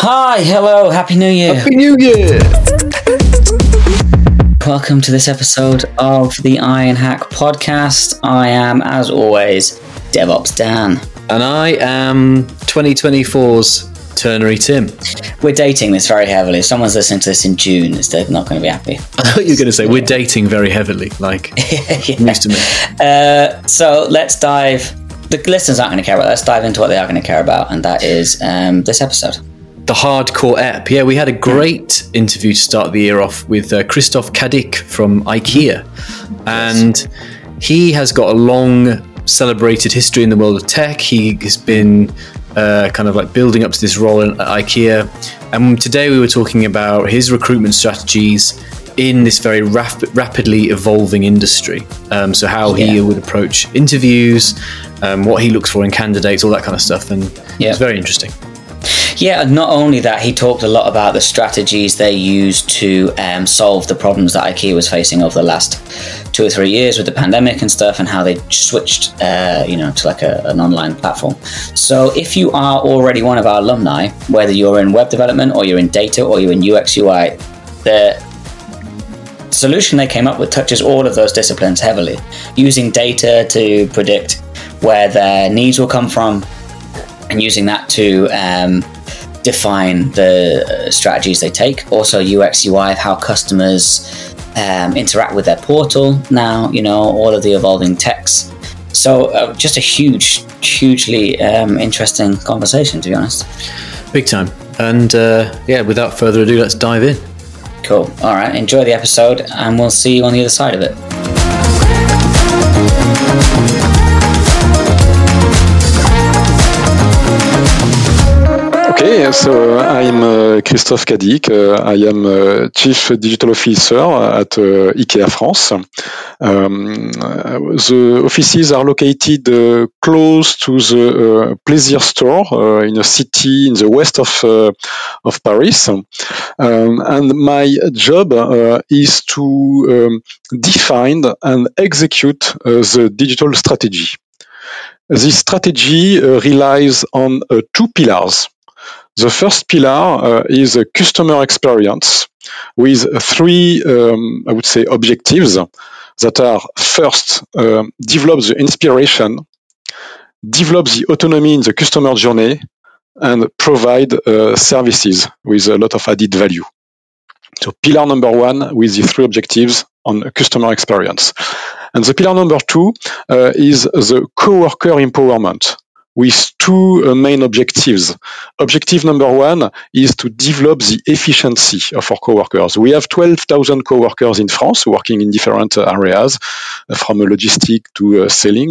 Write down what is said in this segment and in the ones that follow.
Hi, hello, Happy New Year. Happy New Year. Welcome to this episode of the Iron Hack podcast. I am, as always, DevOps Dan. And I am 2024's Turnery Tim. We're dating this very heavily. If someone's listening to this in June, they're not going to be happy. I thought you were going to say we're dating very heavily, like news to me. So let's dive. The listeners aren't going to care about. Let's dive into what they are going to care about, and that is this episode. The hardcore ep. Yeah, we had a great interview to start the year off with Christoph Kadik from IKEA. And he has got a long celebrated history in the world of tech. He has been kind of like building up to this role at IKEA. And today we were talking about his recruitment strategies in this very rapidly evolving industry. So how he would approach interviews, what he looks for in candidates, all that kind of stuff. And it's very interesting. Yeah, not only that, he talked a lot about the strategies they used to solve the problems that IKEA was facing over the last 2 or 3 years with the pandemic and stuff, and how they switched, to like an online platform. So if you are already one of our alumni, whether you're in web development or you're in data or you're in UX UI, the solution they came up with touches all of those disciplines heavily, using data to predict where their needs will come from, and using that to define the strategies they take. Also UX UI of how customers interact with their portal now, all of the evolving techs. So just a hugely interesting conversation, to be honest. Big time. And without further ado, let's dive in. Cool. All right. Enjoy the episode, and we'll see you on the other side of it. Okay, so I'm Christoph Kadik. I am Chief Digital Officer at IKEA France. The offices are located close to the Plaisir store in a city in the west of Paris. And my job is to define and execute the digital strategy. This strategy relies on 2 pillars. The first pillar is a customer experience with 3, I would say, objectives that are first, develop the inspiration, develop the autonomy in the customer journey, and provide services with a lot of added value. So pillar number 1 with the 3 objectives on customer experience. And the pillar number 2 is the coworker empowerment, with 2 main objectives. Objective number 1 is to develop the efficiency of our coworkers. We have 12,000 coworkers in France working in different areas, from logistics to selling.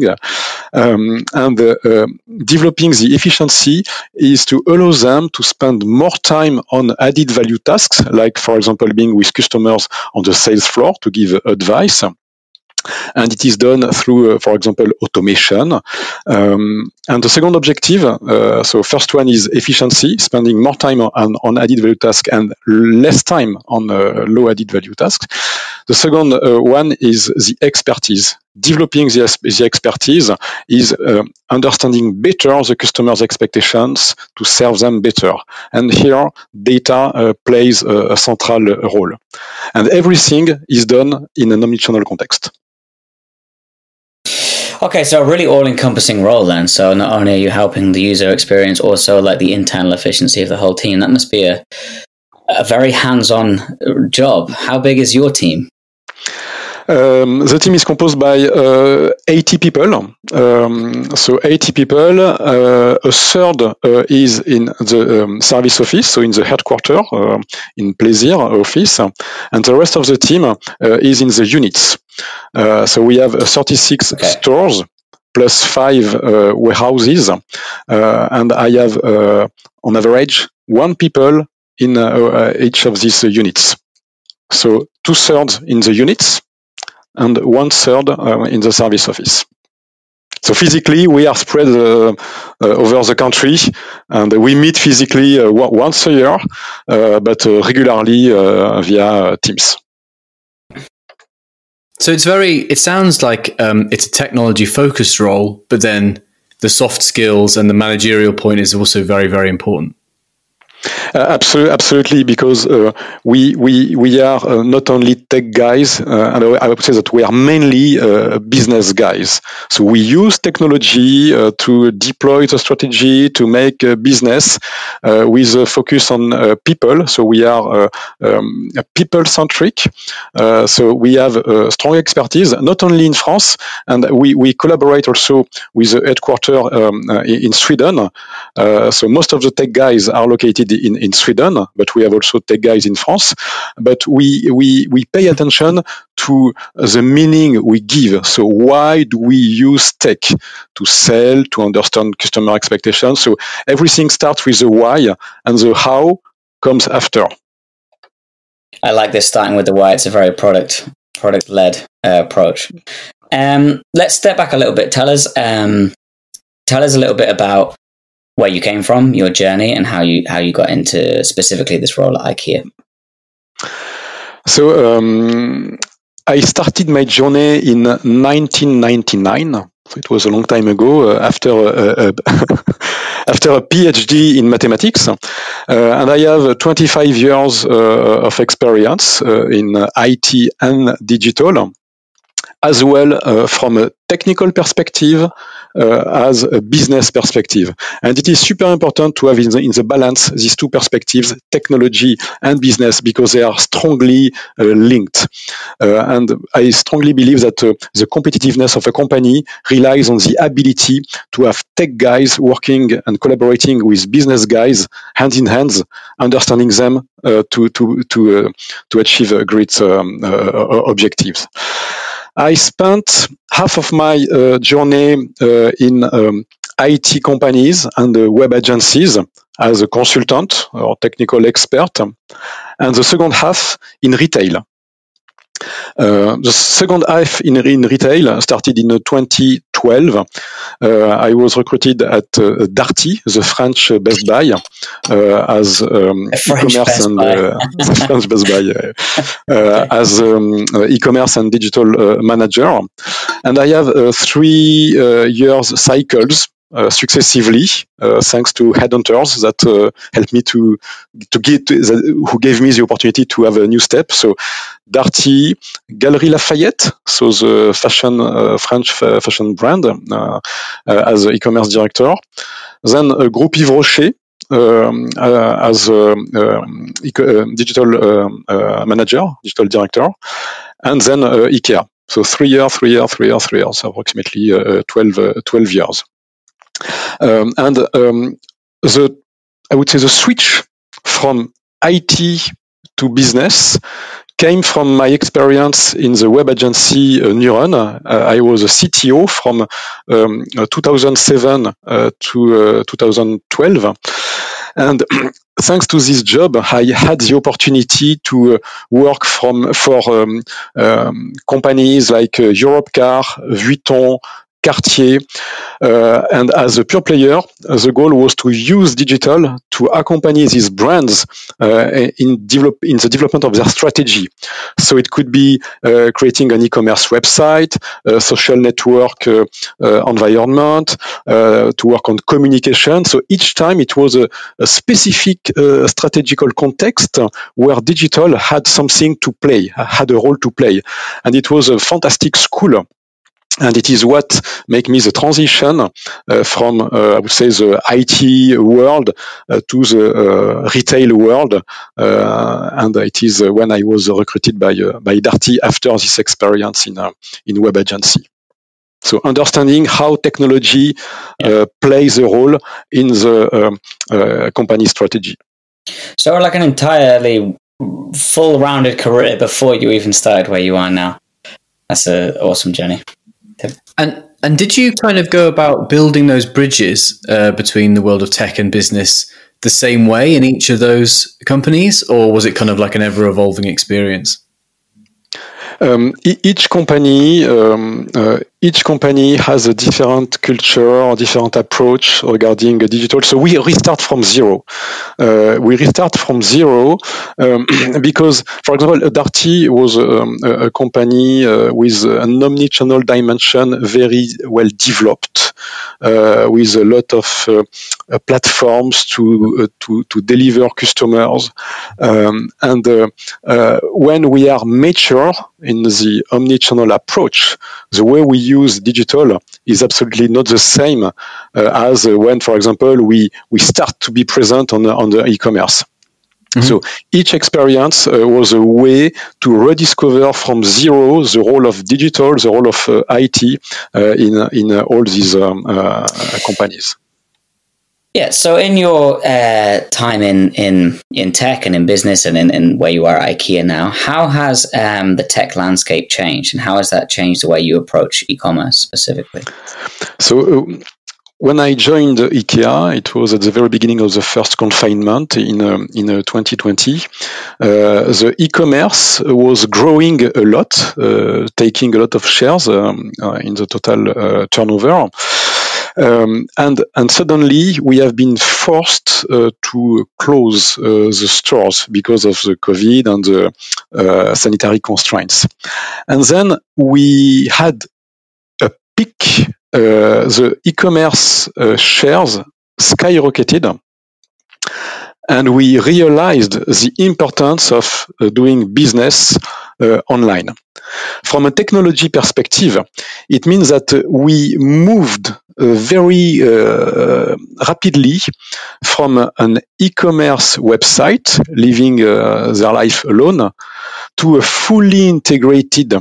Developing the efficiency is to allow them to spend more time on added value tasks, like, for example, being with customers on the sales floor to give advice. And it is done through, for example, automation. And the second objective, so first one is efficiency, spending more time on added value tasks and less time on low added value tasks. The second one is the expertise. Developing the expertise is understanding better the customer's expectations to serve them better. And here, data plays a central role. And everything is done in an omnichannel context. Okay, so a really all-encompassing role then. So not only are you helping the user experience, also like the internal efficiency of the whole team. That must be a very hands-on job. How big is your team? The team is composed by 80 people. So 80 people, a third is in the service office, so in the headquarters, in Plaisir office, and the rest of the team is in the units. So we have 36 stores plus 5 warehouses, and I have, on average, 1 people in each of these units. So 2/3 in the units, and 1/3 in the service office. So physically, we are spread over the country, and we meet physically once a year, but regularly via Teams. So it sounds like it's a technology-focused role, but then the soft skills and the managerial point is also very, very important. Absolutely, because we are not only tech guys, and I would say that we are mainly business guys. So we use technology to deploy the strategy to make business with a focus on people. So we are people centric. So we have strong expertise, not only in France, and we collaborate also with the headquarters in Sweden. So most of the tech guys are located in Sweden, but we have also tech guys in France. But we pay attention to the meaning we give. So why do we use tech to sell, to understand customer expectations? So everything starts with the why, and the how comes after. I like this starting with the why. It's a very product led approach. Let's step back a little bit. Tell us a little bit about where you came from, your journey, and how you got into specifically this role at IKEA. So I started my journey in 1999. So it was a long time ago. After a PhD in mathematics, and I have 25 years of experience in IT and digital, as well from a technical perspective as a business perspective. And it is super important to have in the balance these two perspectives, technology and business, because they are strongly linked. And I strongly believe that the competitiveness of a company relies on the ability to have tech guys working and collaborating with business guys hand in hand, understanding them to achieve great objectives. I spent half of my journey in IT companies and web agencies as a consultant or technical expert, and the second half in retail. The second half in retail started in 2012. I was recruited at Darty, the French Best Buy, as e-commerce and French Best Buy as e-commerce and digital manager. And I have 3 years cycles successively, thanks to headhunters that helped me to get who gave me the opportunity to have a new step. So Darty, Galeries Lafayette, so the French fashion brand, as e-commerce director. Then Groupe Yves Rocher, as digital manager, digital director, and then IKEA. So 3 years, approximately 12 years. I would say the switch from IT to business came from my experience in the web agency Neuron. I was a CTO from 2007 to 2012. And thanks to this job, I had the opportunity to work for companies like Europcar, Vuitton, Cartier, and as a pure player, the goal was to use digital to accompany these brands in the development of their strategy. So it could be creating an e-commerce website, a social network environment, to work on communication. So each time it was a specific strategical context where digital had something to play, had a role to play. And it was a fantastic school. And it is what made me the transition from, I would say, the IT world to the retail world. And it is when I was recruited by Darty after this experience in web agency. So understanding how technology plays a role in the company strategy. So like an entirely full-rounded career before you even started where you are now. That's an awesome journey. And did you kind of go about building those bridges between the world of tech and business the same way in each of those companies, or was it kind of like an ever-evolving experience? Each company each company has a different culture, a different approach regarding digital. So we restart from zero. Because, for example, Darty was a company with an omni-channel dimension very well developed, with a lot of platforms to deliver customers. When we are mature in the omni-channel approach, the way we use digital is absolutely not the same as when, for example, we start to be present on the e-commerce. Mm-hmm. So each experience was a way to rediscover from zero the role of digital, the role of IT in all these companies. Yeah. So in your time in tech and in business and in where you are at IKEA now, how has the tech landscape changed, and how has that changed the way you approach e-commerce specifically? So when I joined IKEA, it was at the very beginning of the first confinement in 2020. The e-commerce was growing a lot, taking a lot of shares in the total turnover. And suddenly we have been forced to close the stores because of the COVID and the sanitary constraints. And then we had a peak. The e-commerce shares skyrocketed, and we realized the importance of doing business online. From a technology perspective, it means that we moved very rapidly from an e-commerce website, living their life alone, to a fully integrated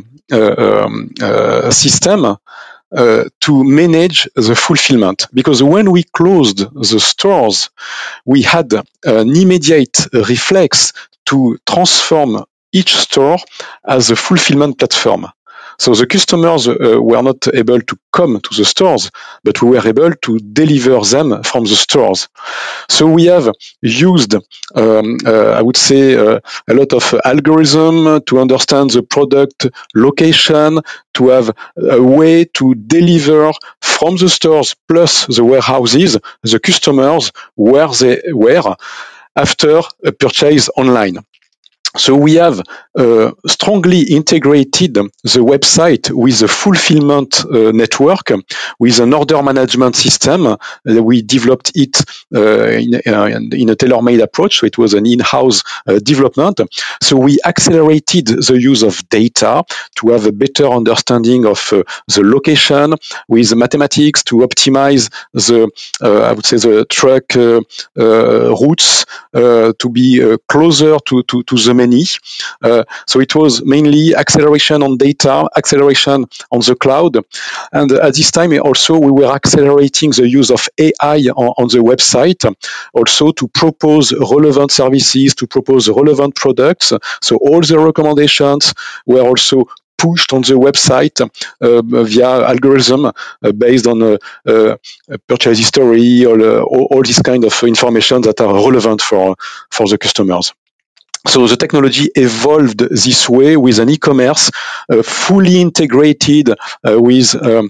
system to manage the fulfillment. Because when we closed the stores, we had an immediate reflex to transform each store as a fulfillment platform. So the customers were not able to come to the stores, but we were able to deliver them from the stores. So we have used, I would say, a lot of algorithm to understand the product location, to have a way to deliver from the stores plus the warehouses, the customers where they were after a purchase online. So we have strongly integrated the website with a fulfillment network, with an order management system. We developed it in a tailor-made approach, so it was an in-house development. So we accelerated the use of data to have a better understanding of the location, with mathematics to optimize the, I would say, the truck routes to be closer to the many. So it was mainly acceleration on data, acceleration on the cloud. And at this time also we were accelerating the use of AI on the website, also to propose relevant services, to propose relevant products. So all the recommendations were also pushed on the website via algorithm based on purchase history or all these kind of information that are relevant for the customers. So the technology evolved this way with an e-commerce fully integrated with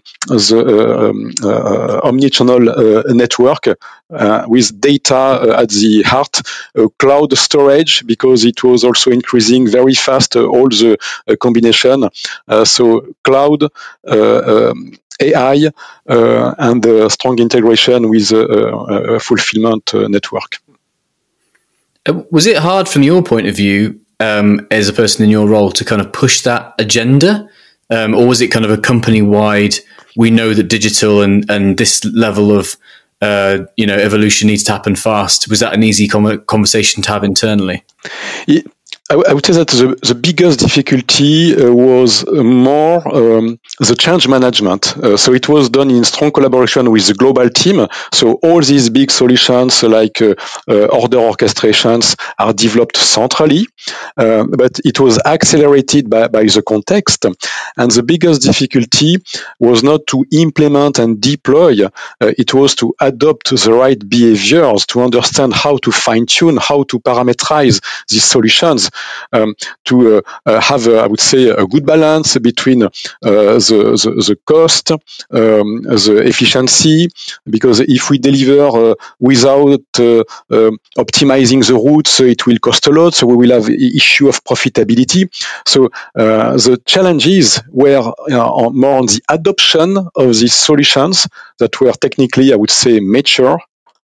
the omni-channel network with data at the heart, cloud storage, because it was also increasing very fast all the combination. So cloud, AI, and strong integration with a fulfillment network. Was it hard from your point of view, as a person in your role, to kind of push that agenda? Or was it kind of a company-wide, we know that digital and this level of evolution needs to happen fast? Was that an easy conversation to have internally? I would say that the biggest difficulty was more the change management. So it was done in strong collaboration with the global team. So all these big solutions like order orchestrations are developed centrally, but it was accelerated by the context. And the biggest difficulty was not to implement and deploy, it was to adopt the right behaviors, to understand how to fine-tune, how to parameterize these solutions to have, I would say, a good balance between the cost, the efficiency, because if we deliver without optimizing the routes, it will cost a lot, so we will have issue of profitability. So the challenges were more on the adoption of these solutions that were technically, I would say, mature,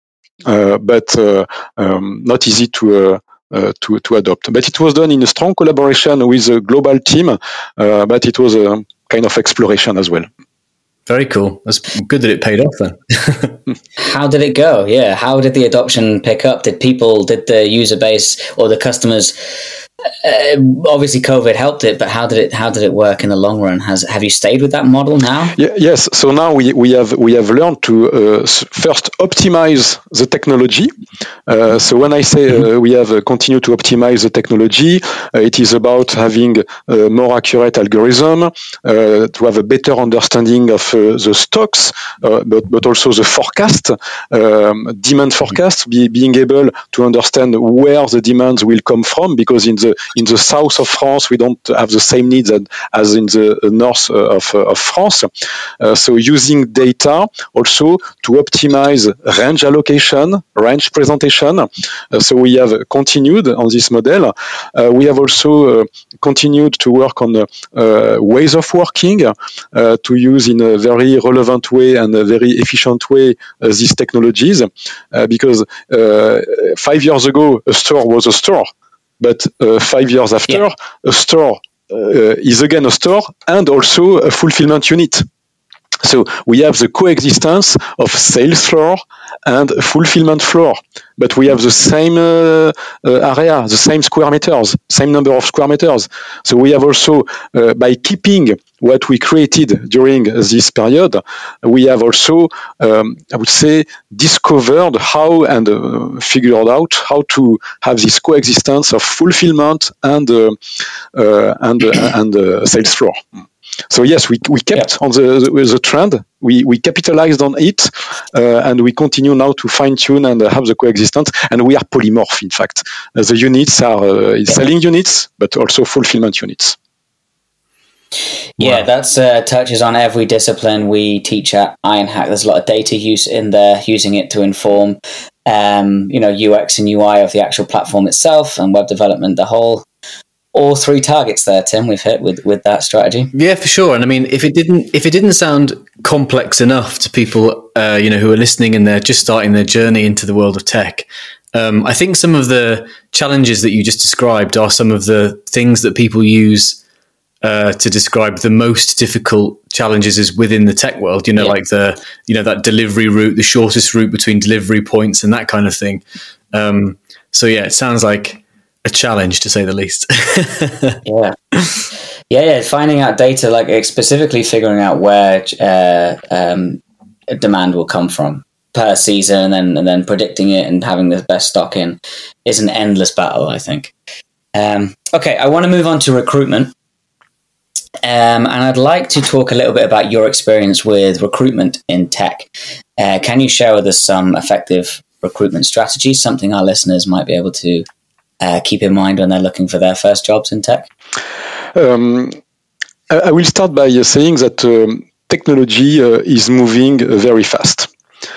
but not easy to adopt. But it was done in a strong collaboration with a global team, but it was a kind of exploration as well. Very cool. That's good that it paid off then. How did it go? Yeah. How did the adoption pick up? Did the user base or the customers, obviously COVID helped it, but how did it work in the long run? Have you stayed with that model now? Yes. So now we have learned to first optimize the technology. So when I say we have continued to optimize the technology, it is about having a more accurate algorithm, to have a better understanding of the stocks, but also the forecast, demand forecast, being able to understand where the demands will come from, because in the south of France, we don't have the same needs as in the north of France. So using data also to optimize range allocation, range presentation. So we have continued on this model. We have also continued to work on ways of working, to use in a very relevant way and a very efficient way these technologies, because 5 years ago a store was a store, but 5 years after, a store is again a store and also a fulfillment unit. So we have the coexistence of sales floor and fulfillment floor, but we have the same area, the same square meters, same number of square meters. So we have also, by keeping what we created during this period, we have also, I would say, discovered how and figured out how to have this coexistence of fulfillment and sales floor. So yes, we kept on the trend. We capitalized on it, and we continue now to fine tune and have the coexistence. And we are polymorph. In fact, the units are selling units, but also fulfillment units. Yeah, that's touches on every discipline we teach at Ironhack. There's a lot of data use in there, using it to inform, UX and UI of the actual platform itself and web development, the whole. All three targets there, Tim, we've hit with that strategy. Yeah, for sure. And I mean, if it didn't sound complex enough to people, who are listening and they're just starting their journey into the world of tech, I think some of the challenges that you just described are some of the things that people use to describe the most difficult challenges is within the tech world. Like that delivery route, the shortest route between delivery points, and that kind of thing. So yeah, it sounds like a challenge, to say the least. Yeah. Finding out data, like specifically figuring out where demand will come from per season, and then predicting it and having the best stock in is an endless battle, I think. Okay, I want to move on to recruitment. And I'd like to talk a little bit about your experience with recruitment in tech. Can you share with us some effective recruitment strategies, something our listeners might be able to keep in mind when they're looking for their first jobs in tech? I will start by saying that technology is moving very fast.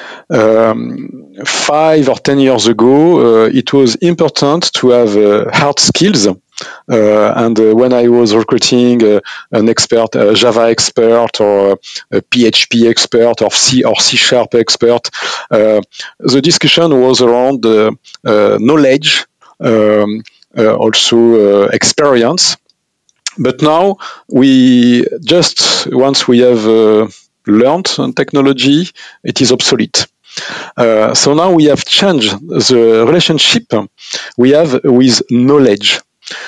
5 or 10 years ago, it was important to have hard skills. And when I was recruiting an expert, a Java expert, or a PHP expert, or C Sharp expert, the discussion was around knowledge, also experience. But now once we have learned technology, it is obsolete. So now we have changed the relationship we have with knowledge.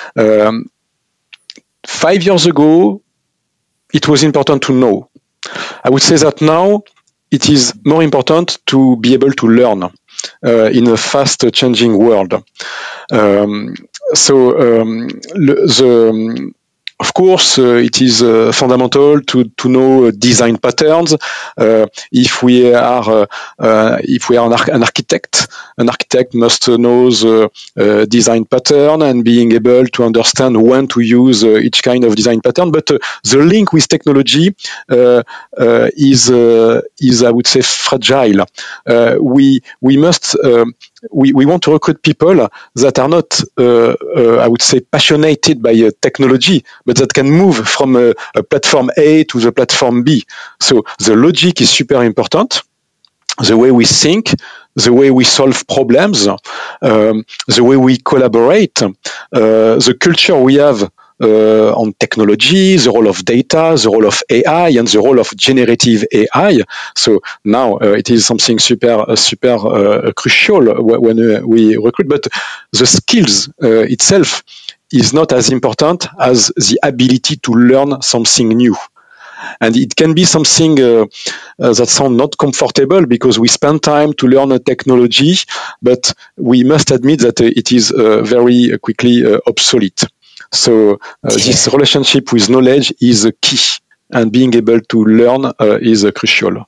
5 years ago, it was important to know. I would say that now it is more important to be able to learn in a fast changing world. The Of course, it is fundamental to know design patterns. If we are an architect must know the design pattern and being able to understand when to use each kind of design pattern. But the link with technology is I would say fragile. We must we want to recruit people that are not, I would say, passionated by technology, but that can move from a platform A to the platform B. So the logic is super important. The way we think, the way we solve problems, the way we collaborate, the culture we have on technology, the role of data, the role of AI, and the role of generative AI. So now it is something super crucial when we recruit. But the skills itself is not as important as the ability to learn something new. And it can be something that sounds not comfortable because we spend time to learn a technology, but we must admit that it is very quickly obsolete. So this relationship with knowledge is key, and being able to learn is crucial.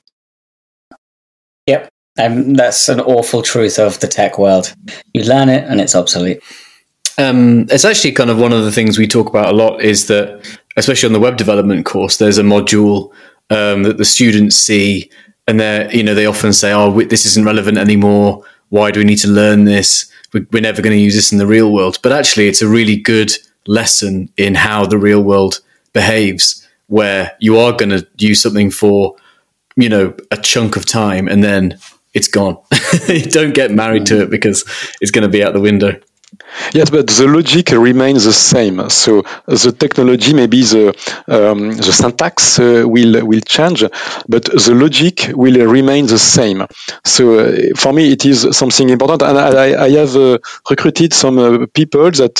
Yep, that's an awful truth of the tech world. You learn it, and it's obsolete. It's actually kind of one of the things we talk about a lot is that, especially on the web development course, there's a module that the students see, and they often say, "Oh, this isn't relevant anymore. Why do we need to learn this? We're never going to use this in the real world." But actually, it's a really good lesson in how the real world behaves, where you are going to use something for, a chunk of time, and then it's gone. You don't get married to it because it's going to be out the window. Yes, but the logic remains the same. So the technology, maybe the syntax will change, but the logic will remain the same. So for me, it is something important. And I have recruited some people that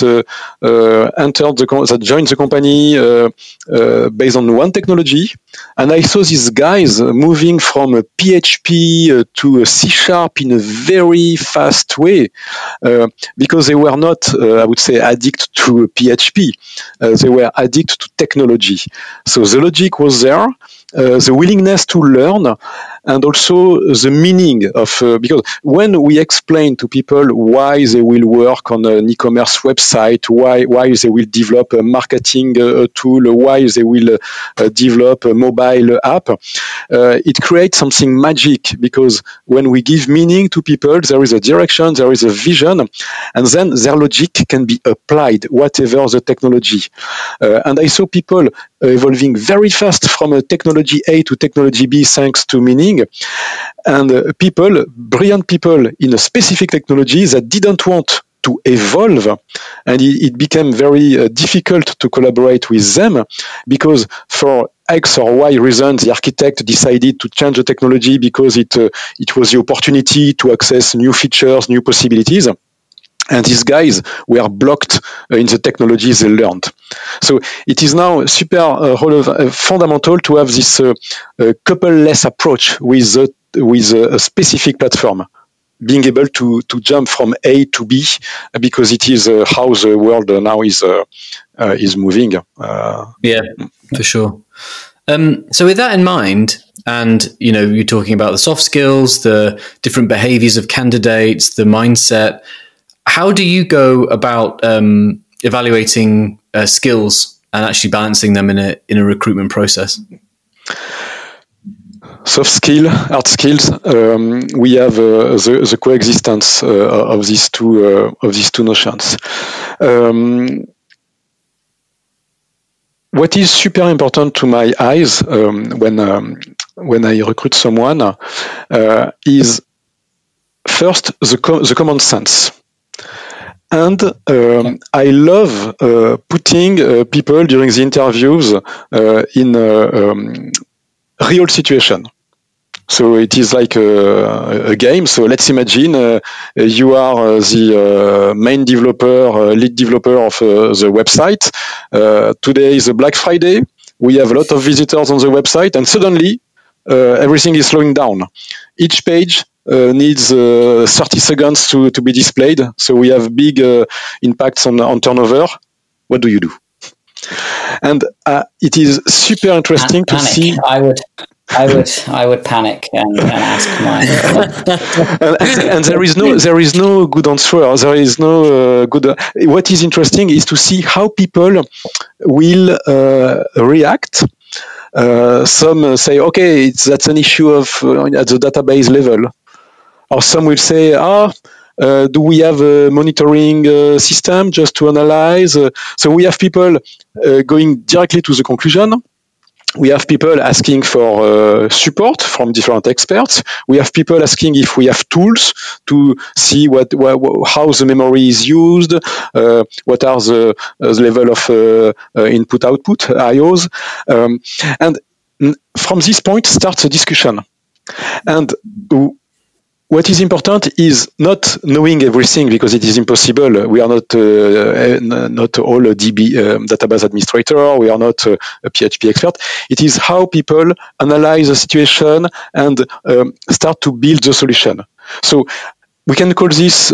that joined the company based on one technology. And I saw these guys moving from PHP to C# in a very fast way because they were not, I would say, addicted to PHP. They were addicted to technology. So the logic was there, the willingness to learn, and also the meaning of, because when we explain to people why they will work on an e-commerce website, why they will develop a marketing tool, why they will develop a mobile app, it creates something magic, because when we give meaning to people, there is a direction, there is a vision, and then their logic can be applied, whatever the technology. And I saw people evolving very fast from a technology A to technology B thanks to meaning, and brilliant people in a specific technology that didn't want to evolve, and it became very difficult to collaborate with them, because for X or Y reasons, the architect decided to change the technology because it was the opportunity to access new features, new possibilities. And these guys were blocked in the technologies they learned. So it is now super fundamental to have this couple-less approach with a specific platform, being able to jump from A to B, because it is how the world now is moving. Yeah, for sure. So with that in mind, and you're talking about the soft skills, the different behaviors of candidates, the mindset. How do you go about evaluating skills and actually balancing them in a recruitment process? Soft skill, hard skills. We have the coexistence of these two notions. What is super important to my eyes when I recruit someone is first the common sense. And I love putting people during the interviews in a real situation. So it is like a game. So let's imagine you are the main developer, lead developer of the website. Today is a Black Friday. We have a lot of visitors on the website, and suddenly everything is slowing down. Each page needs 30 seconds to be displayed. So we have big impacts on turnover. What do you do? And it is super interesting to see. I would panic and ask mine. and there is no good answer. There is no good. What is interesting is to see how people will react. Some say, okay, that's an issue of at the database level, or some will say, do we have a monitoring system just to analyze? So we have people going directly to the conclusion. We have people asking for support from different experts. We have people asking if we have tools to see how the memory is used, what are the level of input-output IOs, and from this point starts a discussion. And what is important is not knowing everything, because it is impossible. We are not all a DB database administrator. We are not a PHP expert. It is how people analyze the situation and start to build the solution. So we can call this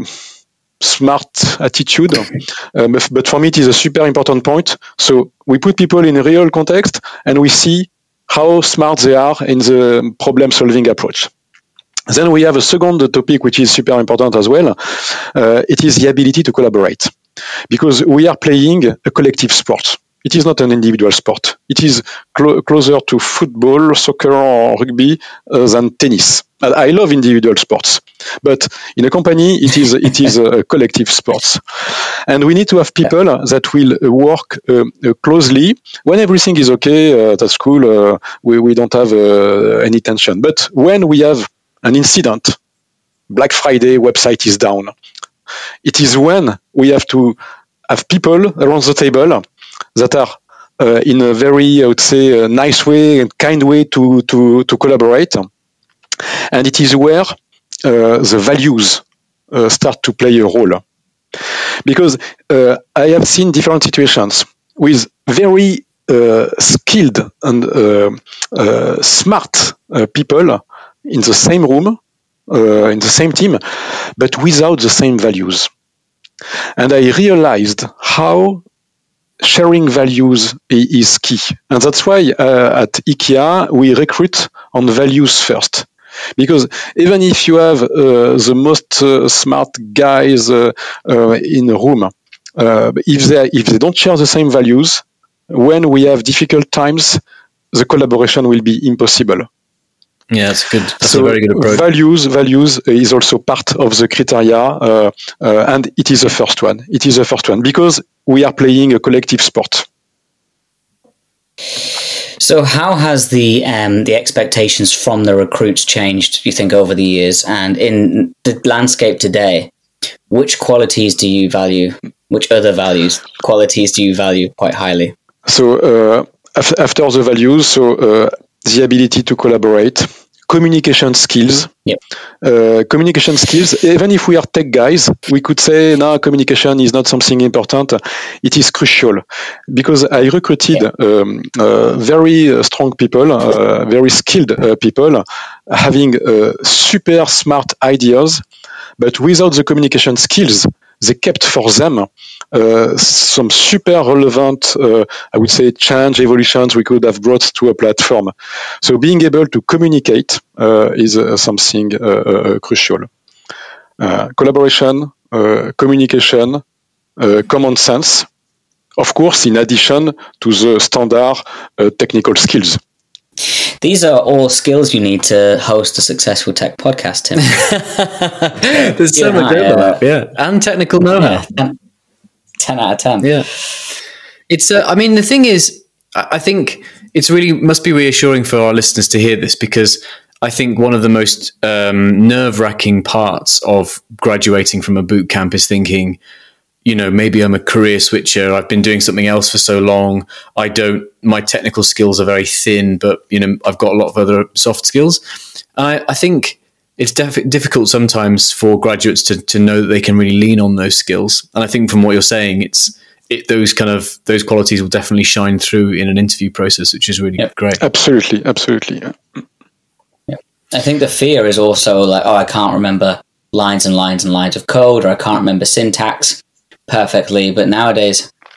smart attitude, but for me it is a super important point. So we put people in a real context and we see how smart they are in the problem-solving approach. Then we have a second topic which is super important as well. It is the ability to collaborate, because we are playing a collective sport. It is not an individual sport. It is closer to football, soccer, or rugby than tennis. I love individual sports, but in a company, it is a collective sport, and we need to have people that will work closely. When everything is okay, that's cool. We don't have any tension. But when we have an incident, Black Friday website is down, it is when we have to have people around the table that are in a very, I would say, nice way and kind way to collaborate. And it is where the values start to play a role. Because I have seen different situations with very skilled and smart people in the same room, in the same team, but without the same values. And I realized how sharing values is key. And that's why at IKEA, we recruit on values first. Because even if you have the most smart guys in a room, if they don't share the same values, when we have difficult times, the collaboration will be impossible. Yeah, that's good. That's a very good approach. Values is also part of the criteria, and it is the first one. It is the first one because we are playing a collective sport. So, how has the expectations from the recruits changed, do you think, over the years? And in the landscape today, which qualities do you value? Which other qualities do you value quite highly? So, after the values, the ability to collaborate, communication skills. Yep. Communication skills, even if we are tech guys, we could say, no, communication is not something important. It is crucial because I recruited very strong people, very skilled people, having super smart ideas, but without the communication skills, they kept for them some super relevant, I would say, change, evolutions we could have brought to a platform. So being able to communicate is something crucial. Collaboration, communication, common sense, of course, in addition to the standard technical skills. These are all skills you need to host a successful tech podcast, Tim. There's so much overlap, and technical know-how. 10 out of 10. Yeah. It's, I mean, the thing is, I think it's really must be reassuring for our listeners to hear this, because I think one of the most nerve-wracking parts of graduating from a boot camp is thinking, you know, maybe I'm a career switcher. I've been doing something else for so long. My technical skills are very thin, but, you know, I've got a lot of other soft skills. I think it's difficult sometimes for graduates to know that they can really lean on those skills. And I think from what you're saying, those qualities will definitely shine through in an interview process, which is really great. Absolutely. Yeah. I think the fear is also like, I can't remember lines and lines and lines of code, or I can't remember syntax perfectly. But nowadays,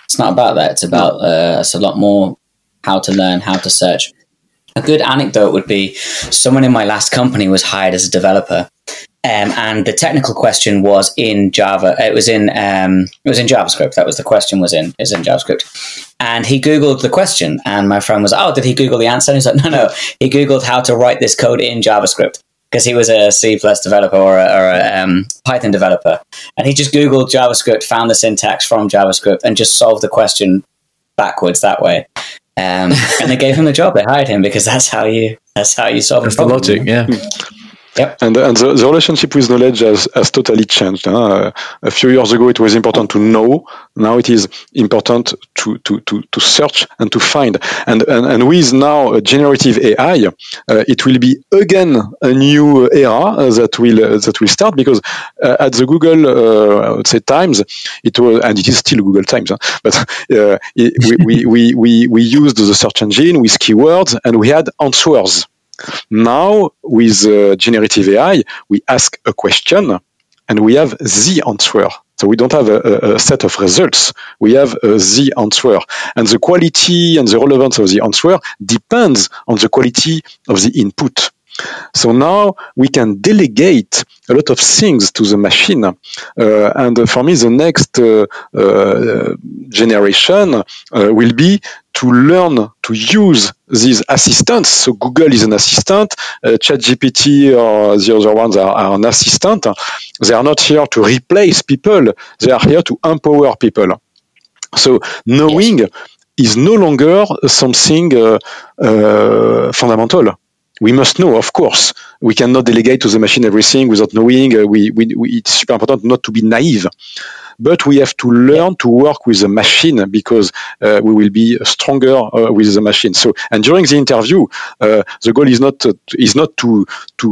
It's not about that. It's about it's a lot more how to learn, how to search. A good anecdote would be someone in my last company was hired as a developer, and the technical question was in Java. It was in JavaScript. That was the question is in JavaScript. And he Googled the question, and my friend was, "Oh, did he Google the answer?" And he's like, "No. He Googled how to write this code in JavaScript." Because he was a C+ developer or a Python developer. And he just Googled JavaScript, found the syntax from JavaScript, and just solved the question backwards that way. And they gave him the job. They hired him because that's how you solve That's the problem. the logic, yeah. Yep. And the relationship with knowledge has totally changed. A few years ago, it was important to know. Now it is important to search and to find. And with now generative AI, it will be again a new era that will start, because at the Google I would say Times, it was, and it is still Google Times, but we used the search engine with keywords and we had answers. Now, with generative AI, we ask a question and we have the answer. So we don't have a set of results. We have the answer. And the quality and the relevance of the answer depends on the quality of the input. So now we can delegate a lot of things to the machine. And for me, the next generation will be to learn to use these assistants. So Google is an assistant, ChatGPT or the other ones are an assistant. They are not here to replace people. They are here to empower people. So knowing is no longer something fundamental. We must know, of course. We cannot delegate to the machine everything without knowing. It's super important not to be naive. But we have to learn to work with the machine, because we will be stronger with the machine. So, and during the interview, the goal is not to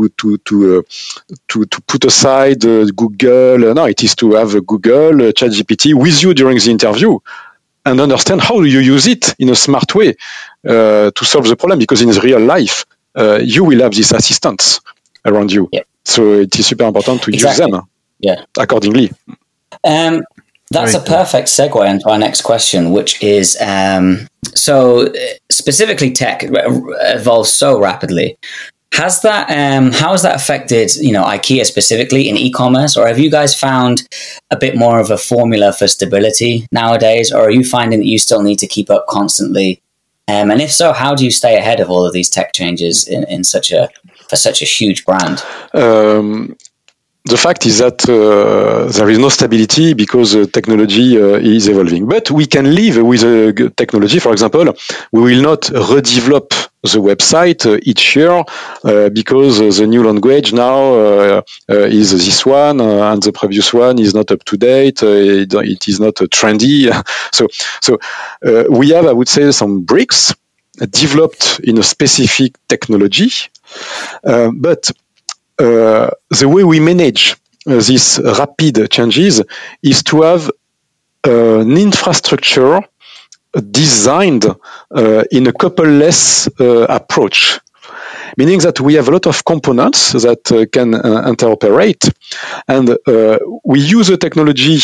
put aside Google. No, it is to have Google, ChatGPT with you during the interview, and understand how you use it in a smart way to solve the problem. Because in real life, you will have these assistants around you. Yep. So it is super important to use them accordingly. That's a perfect segue into our next question, which is, so specifically tech evolves so rapidly. How has that affected, IKEA specifically in e-commerce, or have you guys found a bit more of a formula for stability nowadays, or are you finding that you still need to keep up constantly? And if so, how do you stay ahead of all of these tech changes for such a huge brand? The fact is that there is no stability because technology is evolving. But we can live with technology. For example, we will not redevelop the website each year because the new language now is this one and the previous one is not up to date. It is not trendy. So we have, I would say, some bricks developed in a specific technology, but the way we manage these rapid changes is to have an infrastructure designed in a coupleless approach, meaning that we have a lot of components that can interoperate, and we use the technology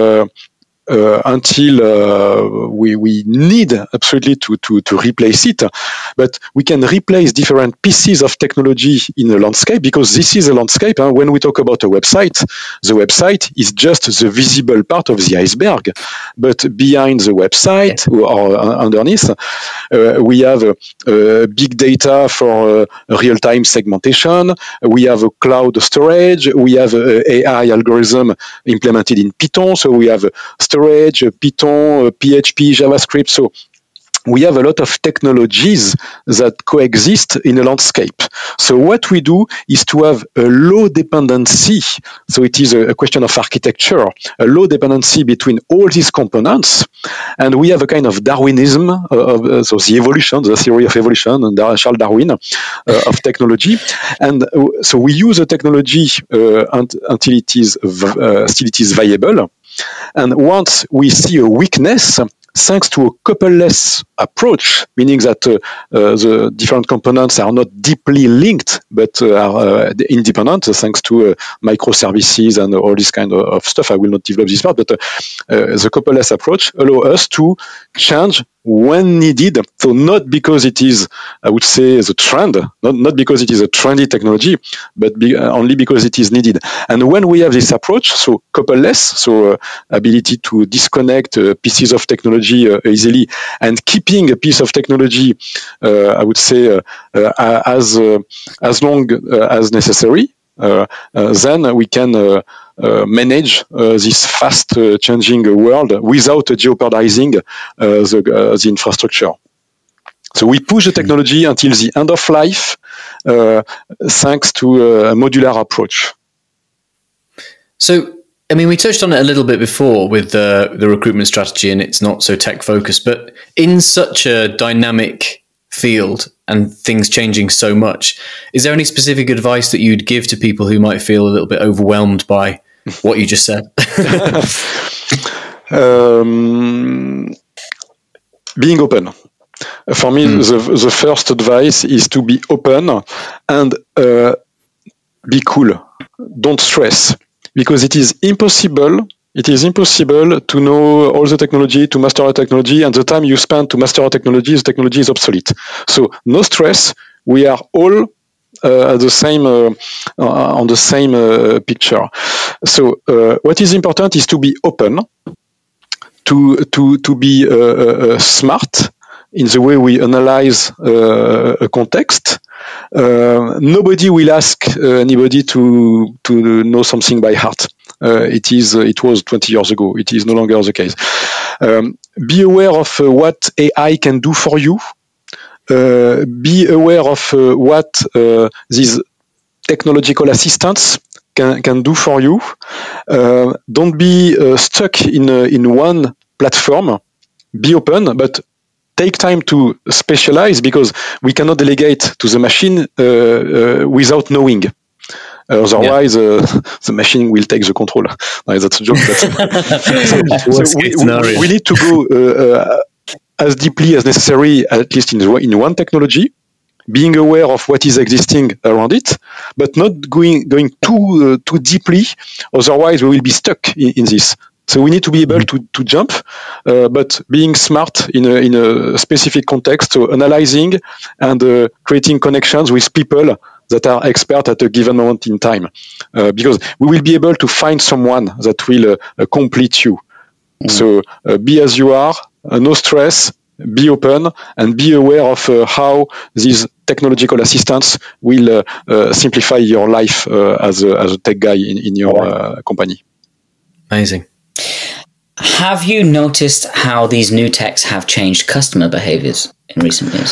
until we need absolutely to replace it. But we can replace different pieces of technology in a landscape, because this is a landscape. When we talk about a website, the website is just the visible part of the iceberg. But behind the website or underneath, we have big data for real-time segmentation. We have a cloud storage. We have AI algorithm implemented in Python. So we have storage, Python, PHP, JavaScript. So we have a lot of technologies that coexist in a landscape. So what we do is to have a low dependency. So it is a question of architecture, a low dependency between all these components. And we have a kind of Darwinism, so the evolution, the theory of evolution, and Charles Darwin of technology. And so we use the technology until it is viable. And once we see a weakness, thanks to a coupleless approach, meaning that the different components are not deeply linked, but are independent, thanks to microservices and all this kind of stuff. I will not develop this part, but the coupleless approach allows us to change when needed. So not because it is, I would say, the trend, not because it is a trendy technology, but only because it is needed. And when we have this approach, so coupleless, so ability to disconnect pieces of technology easily and keeping a piece of technology, I would say, as long as necessary, then we can manage this fast changing world without jeopardizing the infrastructure. So we push the technology until the end of life, thanks to a modular approach. So, I mean, we touched on it a little bit before with the recruitment strategy, and it's not so tech focused, but in such a dynamic field and things changing so much, is there any specific advice that you'd give to people who might feel a little bit overwhelmed by what you just said? Being open. For me, the first advice is to be open and be cool. Don't stress, because it is impossible to know all the technology, to master a technology, and the time you spend to master a technology, the technology is obsolete. So no stress. We are all at the same on the same picture. So what is important is to be open, to be smart in the way we analyze a context. Nobody will ask anybody to know something by heart. It was 20 years ago. It is no longer the case. Be aware of what AI can do for you. Be aware of what these technological assistants can do for you. Don't be stuck in one platform. Be open, but take time to specialize, because we cannot delegate to the machine without knowing. Otherwise, the machine will take the control. No, that's a joke. We need to go as deeply as necessary, at least in one technology, being aware of what is existing around it, but not going too deeply. Otherwise, we will be stuck in this. So we need to be able to jump, but being smart in a specific context, so analyzing and creating connections with people that are expert at a given moment in time, because we will be able to find someone that will complete you. So be as you are, no stress, be open, and be aware of how these technological assistants will simplify your life as a tech guy in your company. Amazing. Have you noticed how these new techs have changed customer behaviors in recent years?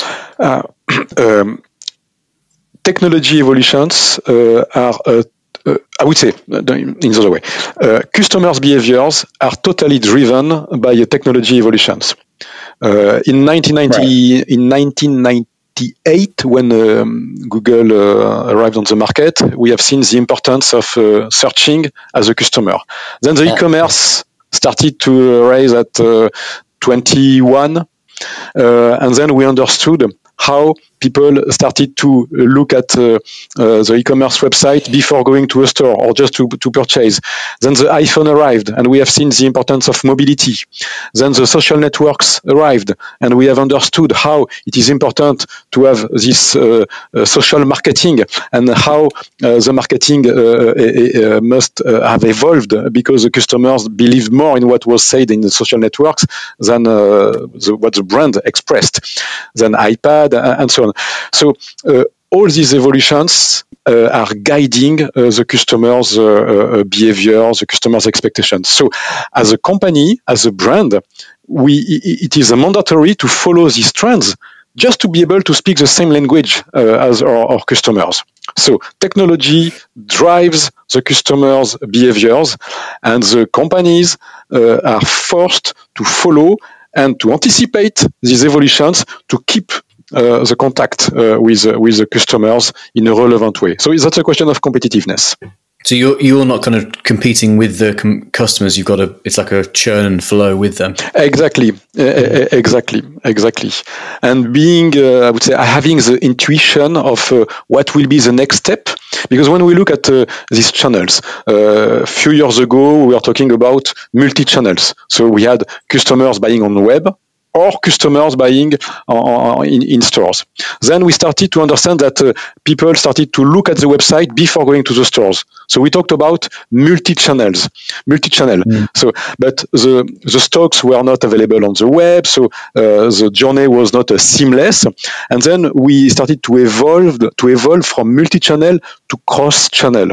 Technology evolutions are, I would say, in the other way, customers' behaviors are totally driven by technology evolutions. In 1998, when Google arrived on the market, we have seen the importance of searching as a customer. Then the e-commerce started to rise at 21, and then we understood how people started to look at the e-commerce website before going to a store or just to purchase. Then the iPhone arrived, and we have seen the importance of mobility. Then the social networks arrived, and we have understood how it is important to have this social marketing, and how the marketing must have evolved, because the customers believed more in what was said in the social networks than what the brand expressed, than iPad and so on. So all these evolutions are guiding the customers' behavior, the customers' expectations. So as a company, as a brand, it is mandatory to follow these trends just to be able to speak the same language as our customers. So technology drives the customers' behaviors, and the companies are forced to follow and to anticipate these evolutions to keep the contact with the customers in a relevant way. So that's a question of competitiveness. So you're not kind of competing with the customers. You've got it's like a churn and flow with them. Exactly. And being, I would say, having the intuition of what will be the next step. Because when we look at these channels, a few years ago, we were talking about multi-channels. So we had customers buying on the web, or customers buying in stores. Then we started to understand that people started to look at the website before going to the stores. So we talked about multi-channel. So, but the stocks were not available on the web, so the journey was not seamless. And then we started to evolve from multi-channel to cross-channel.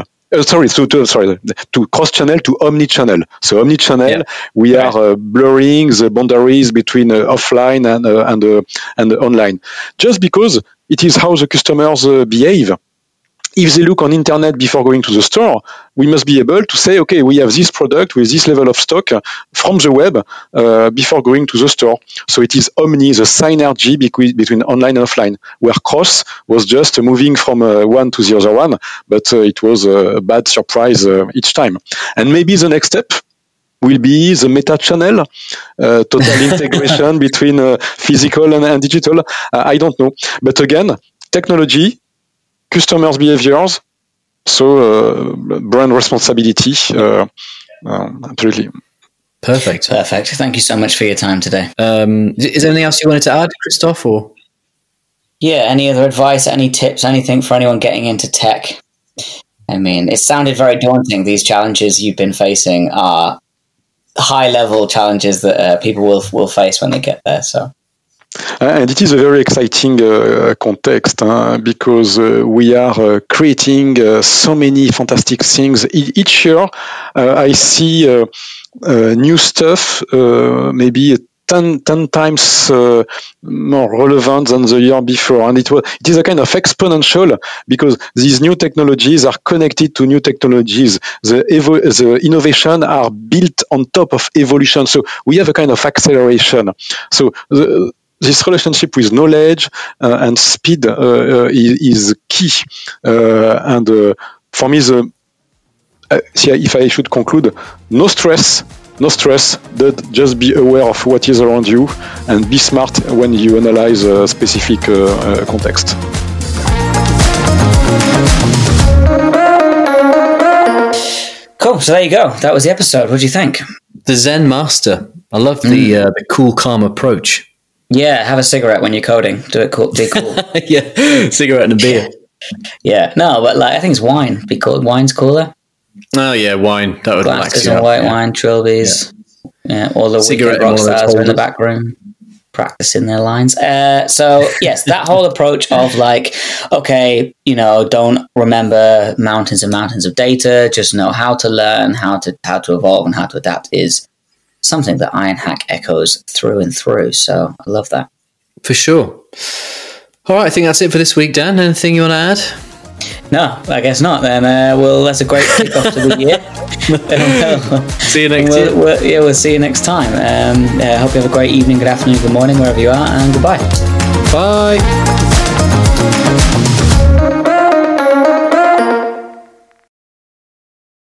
To cross-channel to omni-channel. So omni-channel, we are blurring the boundaries between offline and online, just because it is how the customers behave. If they look on internet before going to the store, we must be able to say, okay, we have this product with this level of stock from the web before going to the store. So it is omni, the synergy between online and offline, where cross was just moving from one to the other one, but it was a bad surprise each time. And maybe the next step will be the meta channel, total integration between physical and digital. I don't know. But again, technology, customers' behaviors, so brand responsibility, absolutely. Perfect. Thank you so much for your time today. Is there anything else you wanted to add, Christophe? Or? Yeah, any other advice, any tips, anything for anyone getting into tech? I mean, it sounded very daunting. These challenges you've been facing are high-level challenges that people will face when they get there, so... And it is a very exciting context because we are creating so many fantastic things. Each year, I see new stuff, maybe 10 times more relevant than the year before. And it is a kind of exponential because these new technologies are connected to new technologies. The innovation are built on top of evolution. So we have a kind of acceleration. So this relationship with knowledge and speed is key. And for me, if I should conclude, no stress, just be aware of what is around you and be smart when you analyze a specific context. Cool, so there you go. That was the episode. What do you think? The Zen master. I love the cool, calm approach. Yeah, have a cigarette when you're coding. Be cool. Yeah, cigarette and a beer. Yeah, no, but I think it's wine. Be cool. Wine's cooler. Oh yeah, wine. That would relax you up. White wine, trilbies. Yeah, all the cigarette rock stars are in the back room practicing their lines. So yes, that whole approach of okay, don't remember mountains and mountains of data. Just know how to learn, how to evolve, and how to adapt is something that Ironhack echoes through and through. So I love that. For sure. All right, I think that's it for this week, Dan. Anything you want to add? No, I guess not. Then, that's a great kickoff to the year. See you next year. We'll see you next time. I hope you have a great evening, good afternoon, good morning, wherever you are, and goodbye. Bye.